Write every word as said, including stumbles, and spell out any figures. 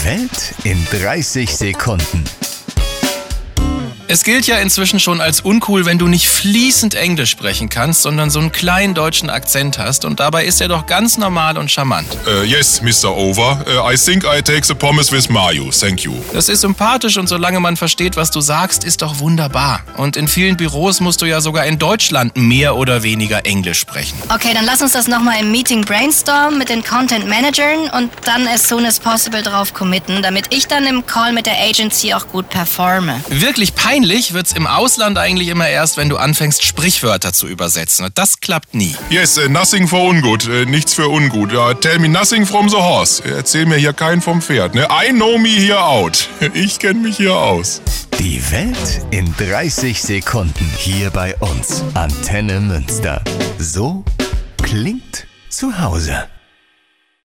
Die Welt in dreißig Sekunden. Es gilt ja inzwischen schon als uncool, wenn du nicht fließend Englisch sprechen kannst, sondern so einen kleinen deutschen Akzent hast. Und dabei ist er doch ganz normal und charmant. Uh, yes, Mister Over. Uh, I think I take the pommes with mayo. Thank you. Das ist sympathisch und solange man versteht, was du sagst, ist doch wunderbar. Und in vielen Büros musst du ja sogar in Deutschland mehr oder weniger Englisch sprechen. Okay, dann lass uns das nochmal im Meeting brainstormen mit den Content Managern und dann as soon as possible drauf committen, damit ich dann im Call mit der Agency auch gut performe. Wirklich peinlich wird's im Ausland eigentlich immer erst, wenn du anfängst, Sprichwörter zu übersetzen. Und das klappt nie. Yes, uh, nothing for ungut. Uh, nichts für ungut. Uh, tell me nothing from the horse. Erzähl mir hier keinen vom Pferd. Ne? I know me here out. Ich kenne mich hier aus. Die Welt in dreißig Sekunden hier bei uns. Antenne Münster. So klingt zu Hause.